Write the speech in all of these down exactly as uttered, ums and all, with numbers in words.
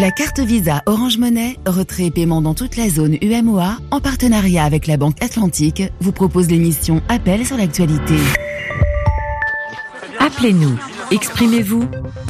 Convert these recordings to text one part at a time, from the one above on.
La carte Visa Orange Money, retrait et paiement dans toute la zone U M O A, en partenariat avec la Banque Atlantique, vous propose l'émission Appel sur l'actualité. Appelez-nous, exprimez-vous.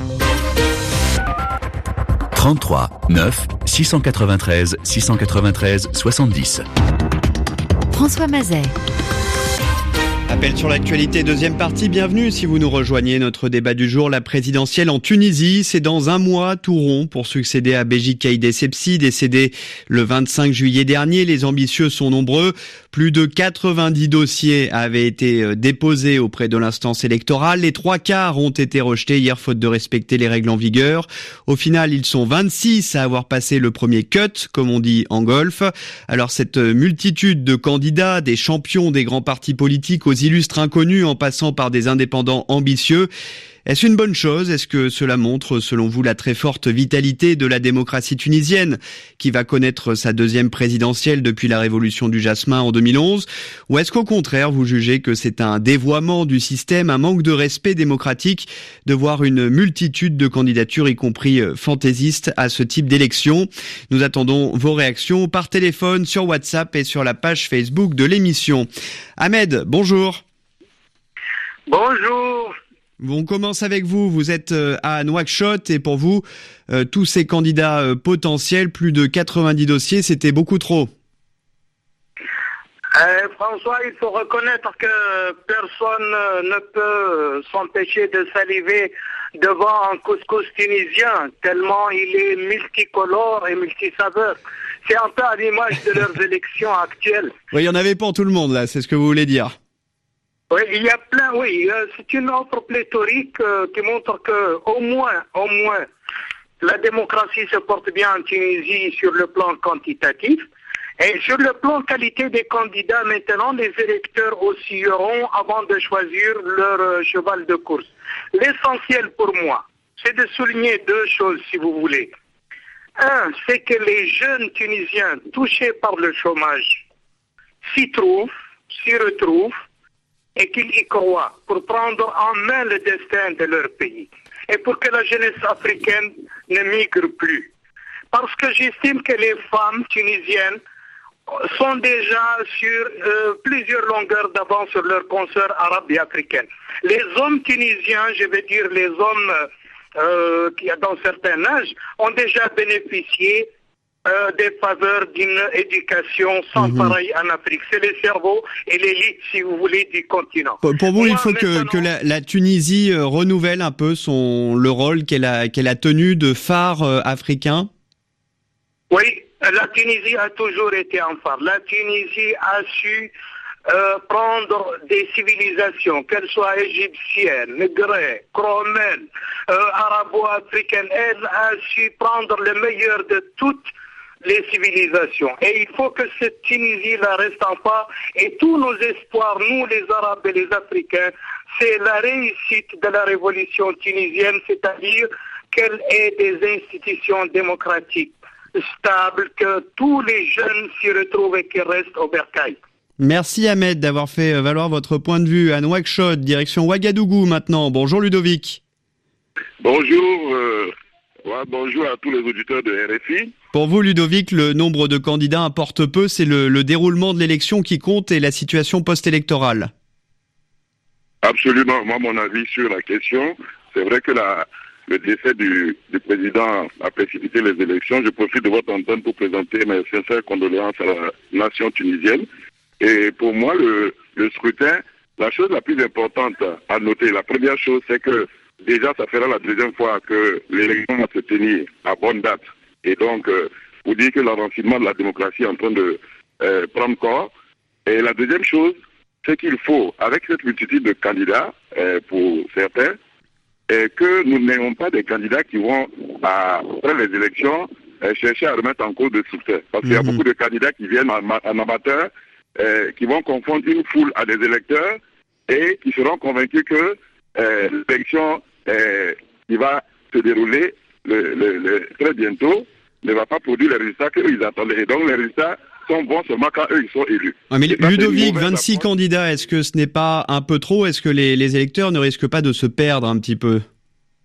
trente-trois neuf six cent quatre-vingt-treize six cent quatre-vingt-treize soixante-dix. François Mazet. Appel sur l'actualité, deuxième partie, bienvenue si vous nous rejoignez. Notre débat du jour, la présidentielle en Tunisie, c'est dans un mois tout rond pour succéder à Béji Caïd Essebsi, décédé le vingt-cinq juillet dernier. Les ambitieux sont nombreux. Plus de quatre-vingt-dix dossiers avaient été déposés auprès de l'instance électorale. Les trois quarts ont été rejetés hier faute de respecter les règles en vigueur. Au final, ils sont vingt-six à avoir passé le premier cut, comme on dit en golf. Alors cette multitude de candidats, des champions des grands partis politiques aux illustres inconnus en passant par des indépendants ambitieux, est-ce une bonne chose? Est-ce que cela montre, selon vous, la très forte vitalité de la démocratie tunisienne, qui va connaître sa deuxième présidentielle depuis la révolution du jasmin en deux mille onze? Ou est-ce qu'au contraire, vous jugez que c'est un dévoiement du système, un manque de respect démocratique de voir une multitude de candidatures, y compris fantaisistes, à ce type d'élection? Nous attendons vos réactions par téléphone, sur WhatsApp et sur la page Facebook de l'émission. Ahmed, bonjour. Bonjour. On commence avec vous. Vous êtes à Nouakchott et pour vous, euh, tous ces candidats euh, potentiels, plus de quatre-vingt-dix dossiers, c'était beaucoup trop. Euh, François, il faut reconnaître que personne ne peut s'empêcher de saliver devant un couscous tunisien, tellement il est multicolore et multisaveur. C'est un peu à l'image de leurs élections actuelles. Oui, il n'y en avait pas en tout le monde là, c'est ce que vous voulez dire. Oui, il y a plein, oui, euh, c'est une offre pléthorique euh, qui montre que au moins, au moins, la démocratie se porte bien en Tunisie sur le plan quantitatif. Et sur le plan qualité des candidats, maintenant, les électeurs oscilleront avant de choisir leur euh, cheval de course. L'essentiel pour moi, c'est de souligner deux choses, si vous voulez. Un, c'est que les jeunes Tunisiens touchés par le chômage s'y trouvent, s'y retrouvent, et qu'ils y croient pour prendre en main le destin de leur pays et pour que la jeunesse africaine ne migre plus. Parce que j'estime que les femmes tunisiennes sont déjà sur euh, plusieurs longueurs d'avance sur leurs consoeurs arabes et africaines. Les hommes tunisiens, je veux dire les hommes euh, qui, dans certains âges, ont déjà bénéficié Euh, des faveurs d'une éducation sans mmh. pareil en Afrique. C'est les cerveaux et l'élite, si vous voulez, du continent. Pour, pour vous, Moi, il faut que, que la, la Tunisie euh, renouvelle un peu son le rôle qu'elle a qu'elle a tenu de phare euh, africain. Oui, la Tunisie a toujours été un phare. La Tunisie a su euh, prendre des civilisations, qu'elles soient égyptiennes, grecques, romaines, euh, arabo-africaines. Elle a su prendre le meilleur de toutes les civilisations. Et il faut que cette Tunisie-là reste en phare. Et tous nos espoirs, nous les Arabes et les Africains, c'est la réussite de la révolution tunisienne, c'est-à-dire qu'elle ait des institutions démocratiques stables, que tous les jeunes s'y retrouvent et qu'ils restent au bercail. Merci Ahmed d'avoir fait valoir votre point de vue à Nouakchott, direction Ouagadougou maintenant. Bonjour Ludovic. Bonjour, euh, ouais, bonjour à tous les auditeurs de R F I. Pour vous Ludovic, le nombre de candidats importe peu, c'est le, le déroulement de l'élection qui compte et la situation post-électorale. Absolument, moi mon avis sur la question, c'est vrai que la, le décès du, du président a précipité les élections. Je profite de votre antenne pour présenter mes sincères condoléances à la nation tunisienne. Et pour moi, le, le scrutin, la chose la plus importante à noter, la première chose, c'est que déjà, ça fera la deuxième fois que l'élection va se tenir à bonne date. Et donc, euh, pour dire que l'avancement de la démocratie est en train de euh, prendre corps. Et la deuxième chose, c'est qu'il faut, avec cette multitude de candidats, euh, pour certains, euh, que nous n'ayons pas des candidats qui vont, à, après les élections, euh, chercher à remettre en cause le succès. Parce qu'il y a beaucoup de candidats qui viennent en, en amateur, euh, qui vont confondre une foule à des électeurs et qui seront convaincus que euh, l'élection euh, qui va se dérouler le, le, le, très bientôt ne va pas produire les résultats qu'eux attendaient. Et donc les résultats sont bons seulement quand eux ils sont élus. Ouais, mais ça, Ludovic, vingt-six approche. Candidats, est-ce que ce n'est pas un peu trop? Est-ce que les, les électeurs ne risquent pas de se perdre un petit peu?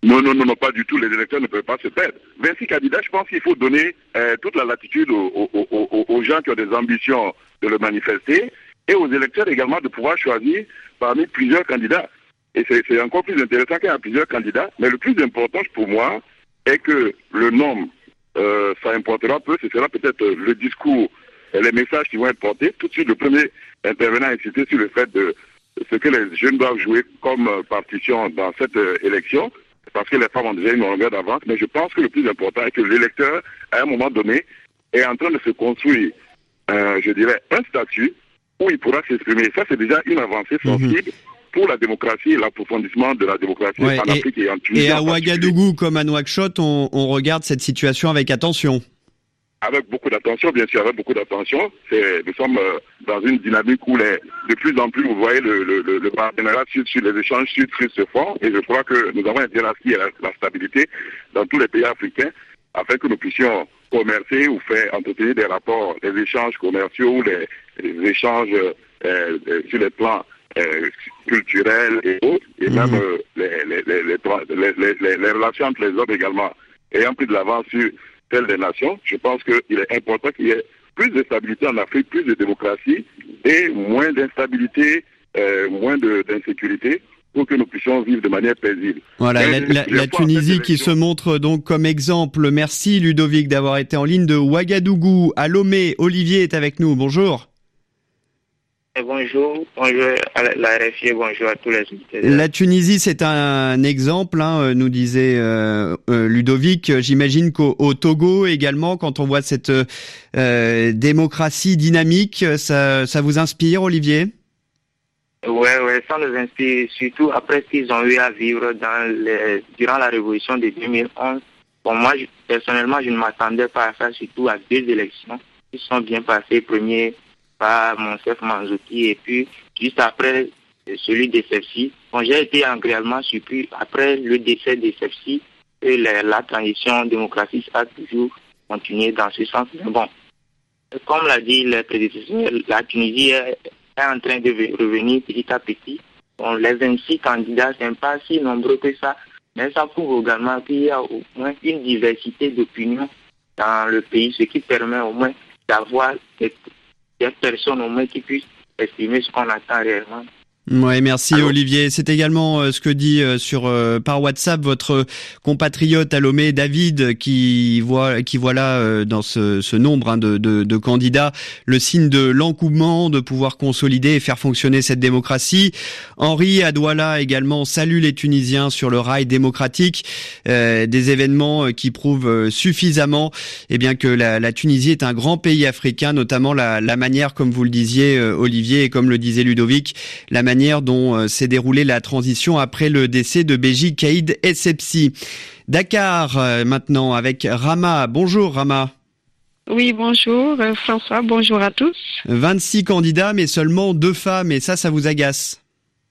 Non, non, non, non, pas du tout. Les électeurs ne peuvent pas se perdre. vingt-six candidats, je pense qu'il faut donner euh, toute la latitude aux, aux, aux, aux gens qui ont des ambitions de le manifester et aux électeurs également de pouvoir choisir parmi plusieurs candidats. Et c'est, c'est encore plus intéressant qu'il y a plusieurs candidats. Mais le plus important pour moi est que le nombre, euh, ça importera peu. Ce sera peut-être le discours et les messages qui vont être portés. Tout de suite, le premier intervenant a insisté sur le fait de ce que les jeunes doivent jouer comme partition dans cette euh, élection, parce que les femmes ont déjà une longueur d'avance. Mais je pense que le plus important est que l'électeur, à un moment donné, est en train de se construire, euh, je dirais, un statut où il pourra s'exprimer. Ça, c'est déjà une avancée sensible mmh. pour la démocratie et l'approfondissement de la démocratie ouais, en et, Afrique et en Tunisie. Et à Ouagadougou, comme à Nouakchott, on, on regarde cette situation avec attention. Avec beaucoup d'attention, bien sûr, avec beaucoup d'attention. C'est, nous sommes euh, dans une dynamique où les, de plus en plus, vous voyez, le, le, le partenariat sur, sur les échanges sud-sud se font. Et je crois que nous avons intérêt à la, la stabilité dans tous les pays africains afin que nous puissions commercer ou faire entretenir des rapports, des échanges commerciaux ou les, les échanges euh, sur les plans euh, culturels et autres, et mmh. même euh, les, les, les, les, les, les, les relations entre les hommes également ayant pris de l'avance sur telle des nations. Je pense qu'il est important qu'il y ait plus de stabilité en Afrique, plus de démocratie et moins d'instabilité, euh, moins de, d'insécurité pour que nous puissions vivre de manière paisible. Voilà, la, la, la Tunisie qui se montre donc comme exemple. Merci Ludovic d'avoir été en ligne de Ouagadougou à Lomé. Olivier est avec nous, bonjour. Et bonjour, bonjour à la R F I, bonjour à tous les invités. La Tunisie, c'est un exemple, hein, nous disait euh, euh, Ludovic. J'imagine qu'au au Togo également, quand on voit cette euh, démocratie dynamique, ça, ça vous inspire, Olivier ? Ouais, ouais, ça nous inspire, surtout après ce qu'ils ont eu à vivre dans les, durant la révolution de deux mille onze. Bon, moi, je, personnellement, je ne m'attendais pas à ça, surtout à deux élections qui sont bien passées. Premier par Monsef Manzouki et puis juste après celui de Sefsi. Bon, j'ai été agréablement surpris après le décès de Sefsi et la, la transition démocratique a toujours continué dans ce sens. Mais bon, comme l'a dit le prédécesseur, la Tunisie est, est en train de revenir petit à petit. Bon, les vingt-six candidats ne sont pas si nombreux que ça, mais ça prouve également qu'il y a au moins une diversité d'opinions dans le pays, ce qui permet au moins d'avoir des personnes au moins qui puissent exprimer ce qu'on attend réellement. Ouais, merci Alors, Olivier. C'est également euh, ce que dit euh, sur euh, par WhatsApp votre compatriote à Lomé, David, qui voit qui voit là euh, dans ce, ce nombre hein, de, de, de candidats le signe de l'engouement de pouvoir consolider et faire fonctionner cette démocratie. Henri à Douala également salue les Tunisiens sur le rail démocratique, euh, des événements qui prouvent euh, suffisamment eh bien que la, la Tunisie est un grand pays africain, notamment la, la manière, comme vous le disiez euh, Olivier et comme le disait Ludovic, la manière dont euh, s'est déroulée la transition après le décès de Béji Caïd Essebsi. Dakar euh, maintenant avec Rama. Bonjour Rama. Oui, bonjour euh, François, bonjour à tous. vingt-six candidats mais seulement deux femmes et ça, ça vous agace?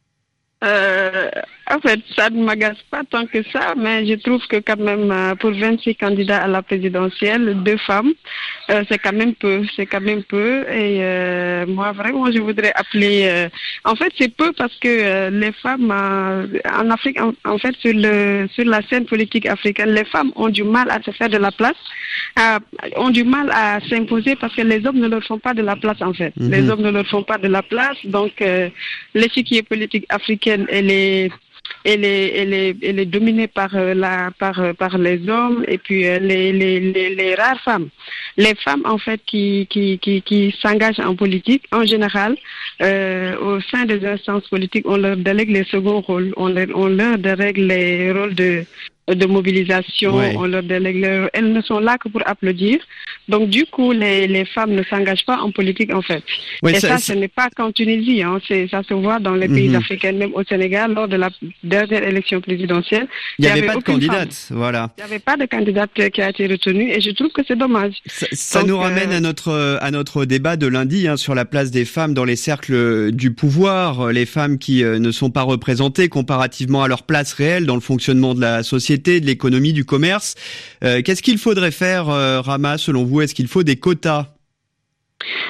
Euh, en fait, ça ne m'agace pas tant que ça, mais je trouve que quand même euh, pour vingt-six candidats à la présidentielle, deux femmes, euh, c'est quand même peu, c'est quand même peu. Et euh, moi, vraiment, je voudrais appeler. Euh, en fait, c'est peu parce que euh, les femmes euh, en Afrique, en, en fait, sur le sur la scène politique africaine, les femmes ont du mal à se faire de la place, à, ont du mal à s'imposer parce que les hommes ne leur font pas de la place en fait. Mm-hmm. Les hommes ne leur font pas de la place, donc euh, l'échiquier politique africaine, elle est Elle est, elle est, elle est dominée par la, par, par les hommes et puis les, les, les, les rares femmes. Les femmes, en fait, qui, qui, qui, qui s'engagent en politique, en général, euh, au sein des instances politiques, on leur délègue les seconds rôles. On leur, on leur délègue les rôles de, de mobilisation, ouais. On leur délègue les... Elles ne sont là que pour applaudir. Donc, du coup, les, les femmes ne s'engagent pas en politique, en fait. Ouais, et ça, ça ce n'est pas qu'en Tunisie, hein. C'est, ça se voit dans les pays mm-hmm. africains, même au Sénégal, lors de la dernière élection présidentielle. Il n'y avait, avait pas de candidate, femme. Voilà. Il n'y avait pas de candidate qui a été retenue et je trouve que c'est dommage. Ça, ça Donc, nous ramène euh... à notre à notre débat de lundi hein, sur la place des femmes dans les cercles du pouvoir, les femmes qui euh, ne sont pas représentées comparativement à leur place réelle dans le fonctionnement de la société, de l'économie, du commerce. Euh, qu'est-ce qu'il faudrait faire, euh, Rama, selon vous? Est-ce qu'il faut des quotas?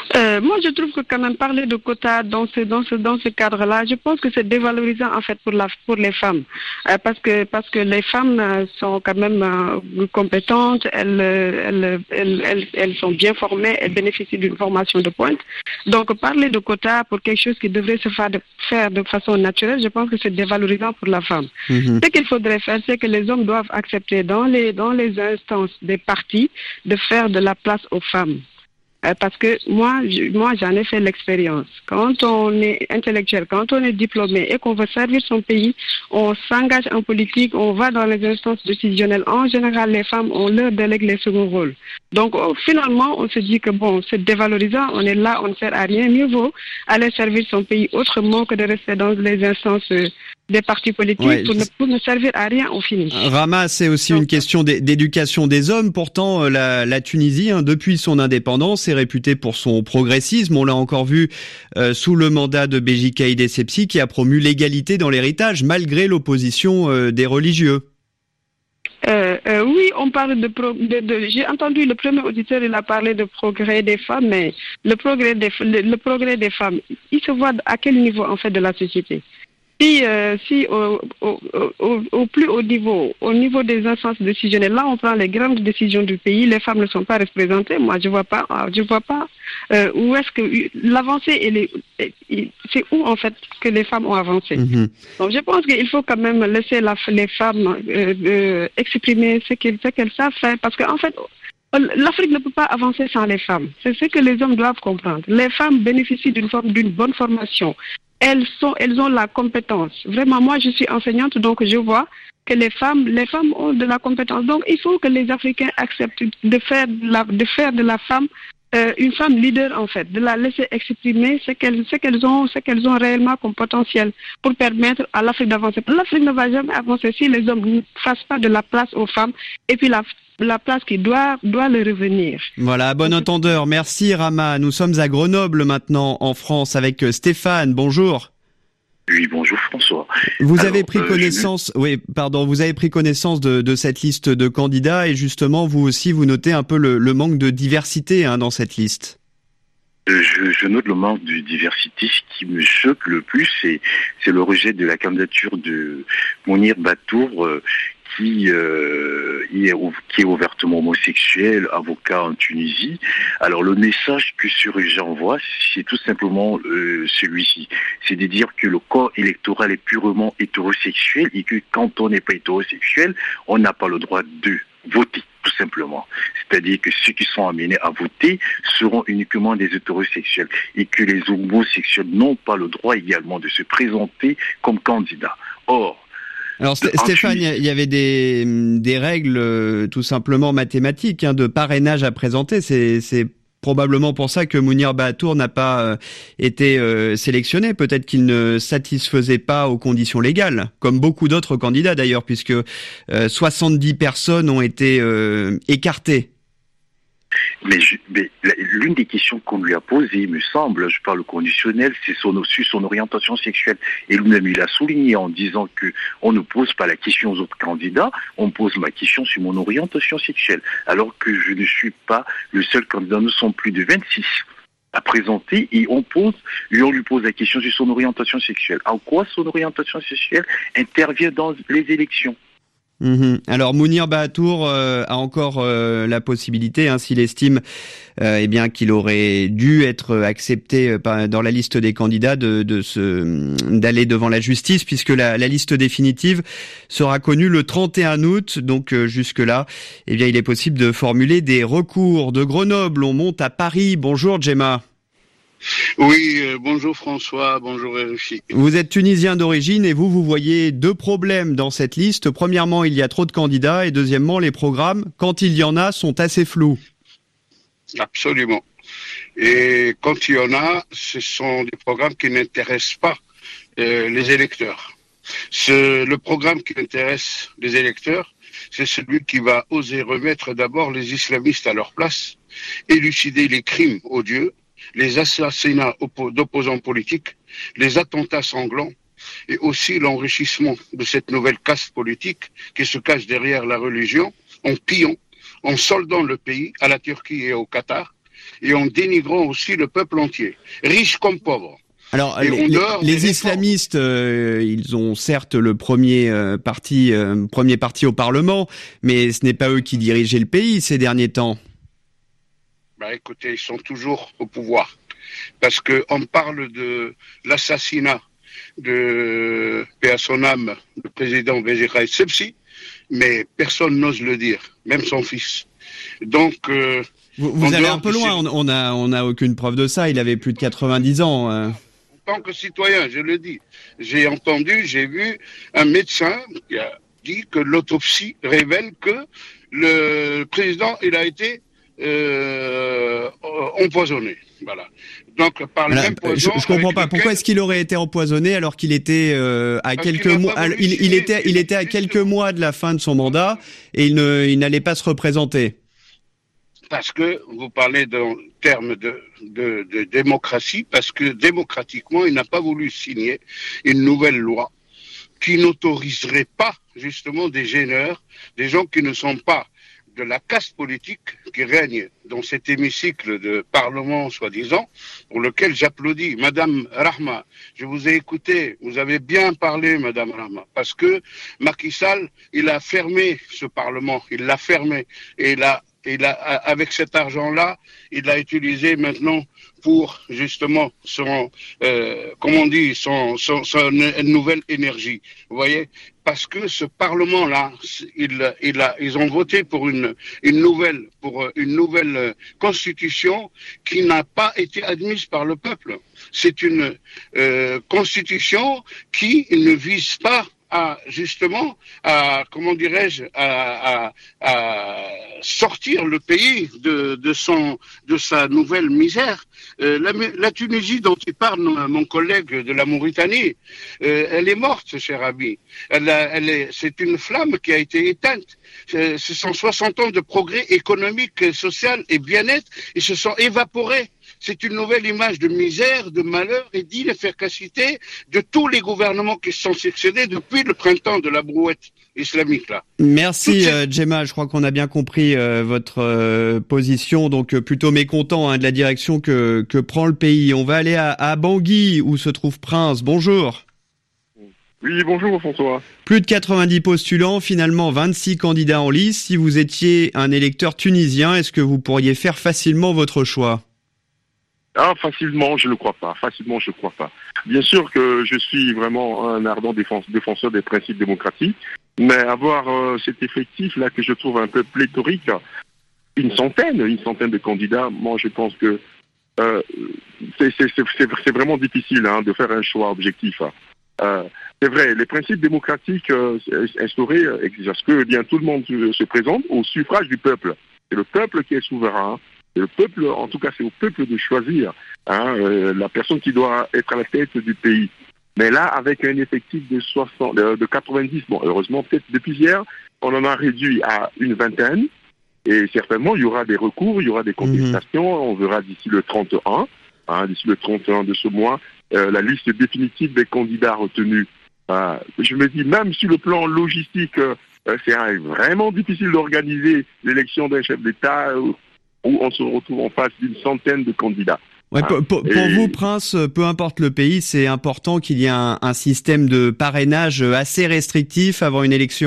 Euh, moi, je trouve que quand même parler de quotas dans ce dans ce dans ce cadre-là, je pense que c'est dévalorisant en fait pour la pour les femmes, euh, parce que parce que les femmes euh, sont quand même euh, compétentes, elles, elles elles elles elles sont bien formées, elles bénéficient d'une formation de pointe. Donc parler de quotas pour quelque chose qui devrait se faire de faire de façon naturelle, je pense que c'est dévalorisant pour la femme. Mm-hmm. Ce qu'il faudrait faire, c'est que les hommes doivent accepter dans les dans les instances des partis de faire de la place aux femmes. Euh, parce que moi, je, moi, j'en ai fait l'expérience. Quand on est intellectuel, quand on est diplômé et qu'on veut servir son pays, on s'engage en politique, on va dans les instances décisionnelles. En général, les femmes, on leur délègue les seconds rôles. Donc, oh, finalement, on se dit que bon, c'est dévalorisant, on est là, on ne sert à rien. Mieux vaut aller servir son pays autrement que de rester dans les instances euh, des partis politiques ouais, pour, ne, pour ne servir à rien au finish. Rama, c'est aussi Donc, une question d'éducation des hommes. Pourtant, la, la Tunisie, hein, depuis son indépendance, est réputée pour son progressisme. On l'a encore vu euh, sous le mandat de Béji Caïd Essebsi, qui a promu l'égalité dans l'héritage, malgré l'opposition euh, des religieux. Euh, euh, oui, on parle de, pro, de, de j'ai entendu le premier auditeur, il a parlé de progrès des femmes, mais le progrès des, le, le progrès des femmes, il se voit à quel niveau en fait de la société? Si, euh, si au, au, au, au plus haut niveau, au niveau des instances décisionnelles, là on prend les grandes décisions du pays, les femmes ne sont pas représentées. Moi, je vois pas, je vois pas euh, où est-ce que l'avancée, elle est, c'est où en fait que les femmes ont avancé. Mm-hmm. Donc, je pense qu'il faut quand même laisser la, les femmes euh, euh, exprimer ce qu'elles, ce qu'elles savent faire, parce qu'en fait, l'Afrique ne peut pas avancer sans les femmes. C'est ce que les hommes doivent comprendre. Les femmes bénéficient d'une forme, d'une bonne formation. Elles sont, elles ont la compétence. Vraiment, moi, je suis enseignante, donc je vois que les femmes, les femmes ont de la compétence. Donc, il faut que les Africains acceptent de faire de la, de faire de la femme euh, une femme leader, en fait, de la laisser exprimer ce qu'elles, ce qu'elles ont, ce qu'elles ont réellement comme potentiel pour permettre à l'Afrique d'avancer. L'Afrique ne va jamais avancer si les hommes ne fassent pas de la place aux femmes et puis la la place qui doit doit leur revenir. Voilà, bon entendeur. Merci Rama. Nous sommes à Grenoble maintenant en France avec Stéphane. Bonjour. Oui, bonjour François. Vous Alors, avez pris euh, connaissance, je... oui, pardon, vous avez pris connaissance de, de cette liste de candidats et justement vous aussi vous notez un peu le, le manque de diversité hein, dans cette liste. Je, je note le manque de diversité. Ce qui me choque le plus, c'est, c'est le rejet de la candidature de Mounir Batour, euh, qui, euh, est, qui est ouvertement homosexuel, avocat en Tunisie. Alors le message que ce rejet envoie, c'est tout simplement euh, celui-ci. C'est de dire que le corps électoral est purement hétérosexuel et que quand on n'est pas hétérosexuel, on n'a pas le droit de voter, tout simplement. C'est-à-dire que ceux qui sont amenés à voter seront uniquement des hétérosexuels et que les homosexuels n'ont pas le droit également de se présenter comme candidats. Or, alors Stéphane, il y avait des, des règles euh, tout simplement mathématiques hein, de parrainage à présenter. C'est, c'est probablement pour ça que Mounir Batour n'a pas euh, été euh, sélectionné. Peut-être qu'il ne satisfaisait pas aux conditions légales, comme beaucoup d'autres candidats d'ailleurs, puisque euh, soixante-dix personnes ont été euh, écartées. Mais, je, mais l'une des questions qu'on lui a posées, il me semble, je parle conditionnel, c'est son, sur son orientation sexuelle. Et lui-même, il a souligné en disant que on ne pose pas la question aux autres candidats, on pose ma question sur mon orientation sexuelle. Alors que je ne suis pas le seul candidat, nous sommes plus de vingt-six à présenter et on pose, et on lui pose la question sur son orientation sexuelle. En quoi son orientation sexuelle intervient dans les élections? Mmh. Alors Mounir Batour euh, a encore euh, la possibilité, hein, s'il estime euh, eh bien qu'il aurait dû être accepté euh, dans la liste des candidats, de, de se d'aller devant la justice, puisque la, la liste définitive sera connue le trente et un août. Donc euh, jusque là, eh bien il est possible de formuler des recours. De Grenoble, on monte à Paris. Bonjour Gemma. Oui, euh, bonjour François, bonjour R F I. Vous êtes tunisien d'origine et vous, vous voyez deux problèmes dans cette liste. Premièrement, il y a trop de candidats et deuxièmement, les programmes, quand il y en a, sont assez flous. Absolument. Et quand il y en a, ce sont des programmes qui n'intéressent pas euh, les électeurs. Ce, le programme qui intéresse les électeurs, c'est celui qui va oser remettre d'abord les islamistes à leur place, élucider les crimes odieux, les assassinats d'opposants politiques, les attentats sanglants et aussi l'enrichissement de cette nouvelle caste politique qui se cache derrière la religion en pillant, en soldant le pays à la Turquie et au Qatar et en dénigrant aussi le peuple entier, riche comme pauvre. Alors, les, les, les islamistes, euh, ils ont certes le premier euh, parti, euh, premier parti au Parlement, mais ce n'est pas eux qui dirigeaient le pays ces derniers temps. Bah, écoutez, ils sont toujours au pouvoir, parce que on parle de l'assassinat de, paix à son âme, le président Béji Caïd Essebsi, mais personne n'ose le dire, même son fils. Donc, euh, vous, vous allez un peu loin. On, on a, on a aucune preuve de ça. Il avait plus de quatre-vingt-dix ans. Euh. En tant que citoyen, je le dis, j'ai entendu, j'ai vu un médecin qui a dit que l'autopsie révèle que le président, il a été euh, empoisonné. Voilà. Donc par le voilà, même poison. Je, je comprends pas. Pourquoi est-ce qu'il aurait été empoisonné alors qu'il était euh, à Parce quelques mois, il, il était, il était à quelques mois de la fin de son mandat et il ne, il n'allait pas se représenter. Parce que vous parlez en termes de, de, de démocratie, parce que démocratiquement, il n'a pas voulu signer une nouvelle loi qui n'autoriserait pas justement des gêneurs, des gens qui ne sont pas de la caste politique qui règne dans cet hémicycle de parlement, soi-disant, pour lequel j'applaudis. Madame Rahma, je vous ai écouté, vous avez bien parlé, Madame Rahma, parce que Macky Sall, il a fermé ce parlement, il l'a fermé, et il a Il a, avec cet argent-là, il l'a utilisé maintenant pour justement son, euh, comment on dit, son, son, son nouvelle énergie. Vous voyez, parce que ce Parlement-là, il, il a, ils ont voté pour une, une nouvelle, pour une nouvelle constitution qui n'a pas été admise par le peuple. C'est une euh, constitution qui ne vise pas à justement à comment dirais-je à, à, à sortir le pays de, de son de sa nouvelle misère. Euh, la, la Tunisie dont il parle mon collègue de la Mauritanie, euh, elle est morte, cher ami. Elle, a, elle est, c'est une flamme qui a été éteinte. Euh, ce sont soixante ans de progrès économique, social et bien-être, ils se sont évaporés. C'est une nouvelle image de misère, de malheur et d'inefficacité de tous les gouvernements qui se sont succédés depuis le printemps de la brouette islamique là. Merci euh, Djema, je crois qu'on a bien compris euh, votre euh, position, donc euh, plutôt mécontent hein, de la direction que, que prend le pays. On va aller à, à Bangui où se trouve Prince. Bonjour. Oui, bonjour François. Plus de quatre-vingt-dix postulants, finalement vingt-six candidats en lice. Si vous étiez un électeur tunisien, est-ce que vous pourriez faire facilement votre choix ? Ah, facilement, je ne le crois pas. Facilement, je ne crois pas. Bien sûr que je suis vraiment un ardent défenseur des principes démocratiques, mais avoir euh, cet effectif-là que je trouve un peu pléthorique, une centaine, une centaine de candidats, moi je pense que euh, c'est, c'est, c'est, c'est vraiment difficile hein, de faire un choix objectif. Euh, c'est vrai, les principes démocratiques euh, instaurés exigent que bien tout le monde se, se présente au suffrage du peuple. C'est le peuple qui est souverain. C'est le peuple, en tout cas, c'est au peuple de choisir hein, euh, la personne qui doit être à la tête du pays. Mais là, avec un effectif de soixante, de, de quatre-vingt-dix, bon, heureusement, peut-être depuis hier, on en a réduit à une vingtaine. Et certainement, il y aura des recours, il y aura des contestations. Mmh. On verra d'ici le trente et un, hein, d'ici le trente et un de ce mois, euh, la liste définitive des candidats retenus. Euh, je me dis, même sur le plan logistique, euh, c'est vraiment difficile d'organiser l'élection d'un chef d'État euh, où on se retrouve en face d'une centaine de candidats. Ouais, pour, pour, pour vous, Prince, peu importe le pays, c'est important qu'il y ait un, un système de parrainage assez restrictif avant une élection ?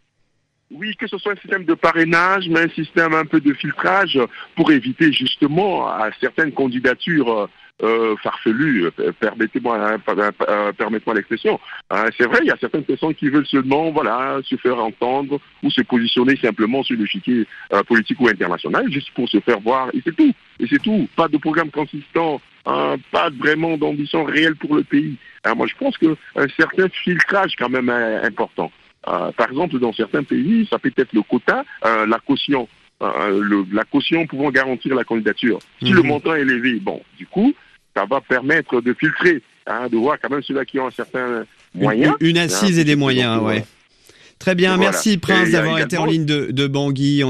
Oui, que ce soit un système de parrainage, mais un système un peu de filtrage pour éviter justement à certaines candidatures euh, farfelues, permettez-moi, euh, permettez-moi l'expression. Euh, c'est vrai, il y a certaines personnes qui veulent seulement, voilà, se faire entendre ou se positionner simplement sur l'échiquier euh, politique ou international, juste pour se faire voir, et c'est tout. Et c'est tout. Pas de programme consistant, hein, pas vraiment d'ambition réelle pour le pays. Alors moi, je pense qu'un certain filtrage quand même est important. Euh, par exemple, dans certains pays, ça peut être le quota, euh, la caution, euh, le, la caution pouvant garantir la candidature. Si mmh. le montant est élevé, bon, du coup, ça va permettre de filtrer, hein, de voir quand même ceux-là qui ont un certain moyen. Une, une assise hein, et des moyens, ouais. Très bien, voilà. Merci Prince d'avoir été en ligne de, de Bangui.